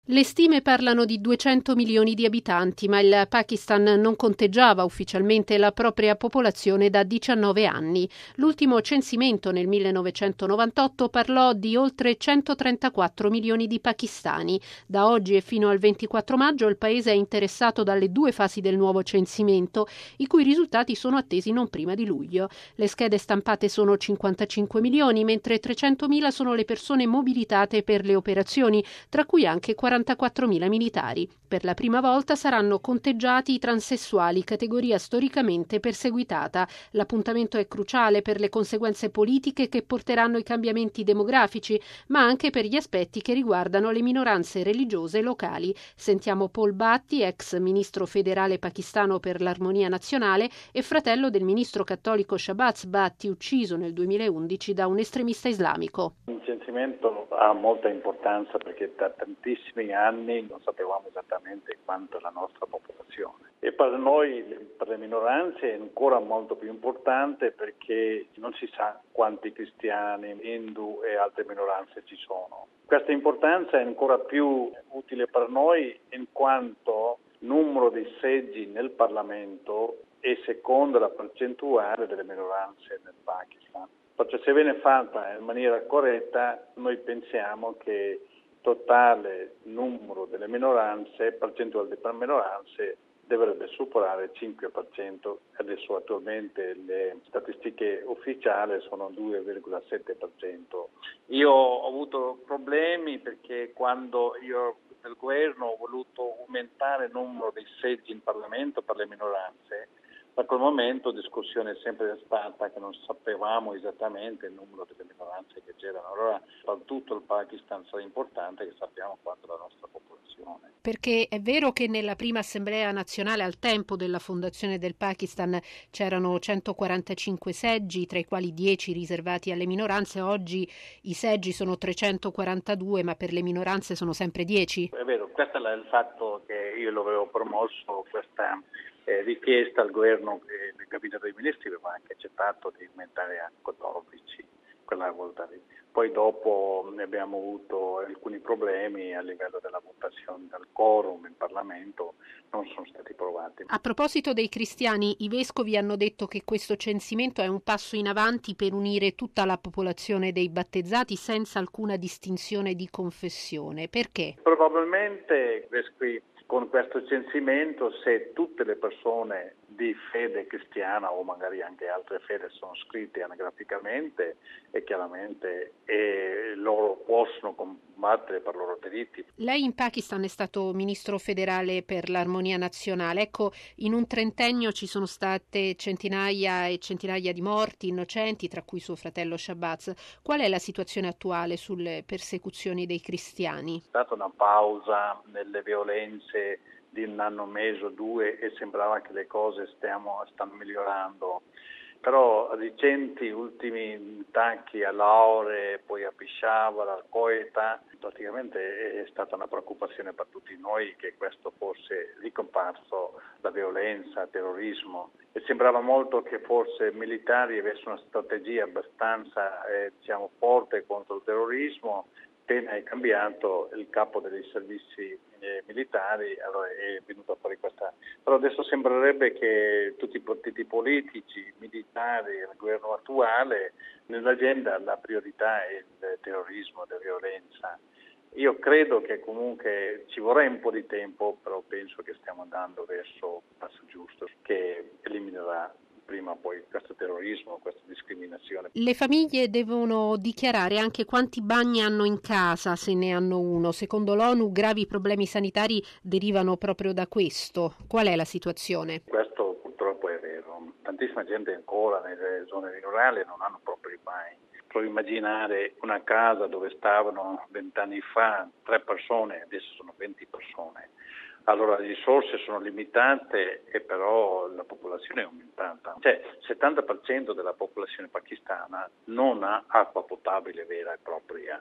Le stime parlano di 200 milioni di abitanti, ma il Pakistan non conteggiava ufficialmente la propria popolazione da 19 anni. L'ultimo censimento nel 1998 parlò di oltre 134 milioni di pakistani. Da oggi e fino al 24 maggio il paese è interessato dalle due fasi del nuovo censimento, i cui risultati sono attesi non prima di luglio. Le schede stampate sono 55 milioni, mentre 300.000 sono le persone mobilitate per le operazioni, tra cui anche 44.000 militari. Per la prima volta saranno conteggiati i transessuali, categoria storicamente perseguitata. L'appuntamento è cruciale per le conseguenze politiche che porteranno i cambiamenti demografici, ma anche per gli aspetti che riguardano le minoranze religiose locali. Sentiamo Paul Bhatti, ex ministro federale pakistano per l'armonia nazionale e fratello del ministro cattolico Shahbaz Bhatti, ucciso nel 2011 da un estremista islamico. Il censimento ha molta importanza perché da tantissimi anni non sapevamo esattamente quanto è la nostra popolazione. E per noi, per le minoranze, è ancora molto più importante perché non si sa quanti cristiani, hindu e altre minoranze ci sono. Questa importanza è ancora più utile per noi in quanto il numero di seggi nel Parlamento è secondo la percentuale delle minoranze nel Pakistan. Perché se viene fatta in maniera corretta, noi pensiamo che il totale numero delle minoranze, percentuale per minoranze, dovrebbe superare il 5%. Adesso attualmente le statistiche ufficiali sono 2,7%. Io ho avuto problemi perché quando io del governo ho voluto aumentare il numero dei seggi in Parlamento per le minoranze. Da quel momento discussione è sempre stata che non sapevamo esattamente il numero delle minoranze che c'erano. Allora per tutto il Pakistan sarà importante che sappiamo quanto è la nostra popolazione. Perché è vero che nella prima assemblea nazionale al tempo della fondazione del Pakistan c'erano 145 seggi, tra i quali 10 riservati alle minoranze. Oggi i seggi sono 342, ma per le minoranze sono sempre 10. È vero, questo è il fatto che io l'avevo promosso, questa richiesta al governo e del Gabinetto dei Ministri, aveva anche accettato di aumentare a 14 quella volta lì. Poi dopo ne abbiamo avuto alcuni problemi a livello della votazione del quorum in Parlamento, non sono stati provati. A proposito dei cristiani, i vescovi hanno detto che questo censimento è un passo in avanti per unire tutta la popolazione dei battezzati senza alcuna distinzione di confessione. Perché? Probabilmente i vescovi con questo censimento, se tutte le persone di fede cristiana o magari anche altre fede sono scritte anagraficamente e chiaramente loro possono combattere per i loro diritti. Lei in Pakistan è stato ministro federale per l'armonia nazionale. Ecco, in un trentennio ci sono state centinaia e centinaia di morti innocenti, tra cui suo fratello Shahbaz. Qual è la situazione attuale sulle persecuzioni dei cristiani? È stata una pausa nelle violenze di un anno, mese o due e sembrava che le cose stanno migliorando. Però recenti ultimi attacchi a Lahore, poi a Peshawar, a Quetta, praticamente è stata una preoccupazione per tutti noi che questo fosse ricomparso, la violenza, il terrorismo. E sembrava molto che forse i militari avessero una strategia abbastanza forte contro il terrorismo. Appena è cambiato il capo dei servizi militari, allora è venuto fuori questa. Però adesso sembrerebbe che tutti i partiti politici, militari, il governo attuale, nell'agenda la priorità è il terrorismo, la violenza. Io credo che comunque ci vorrà un po' di tempo, però penso che stiamo andando verso il passo giusto, che eliminerà prima o poi questo terrorismo, questa discriminazione. Le famiglie devono dichiarare anche quanti bagni hanno in casa, se ne hanno uno. Secondo l'ONU gravi problemi sanitari derivano proprio da questo. Qual è la situazione? Questo purtroppo è vero. Tantissima gente ancora nelle zone rurali non hanno proprio i bagni. Provo a immaginare una casa dove stavano 20 anni fa 3 persone, adesso sono 20 persone. Allora le risorse sono limitate e però la popolazione è aumentata. Cioè il 70% della popolazione pakistana non ha acqua potabile vera e propria.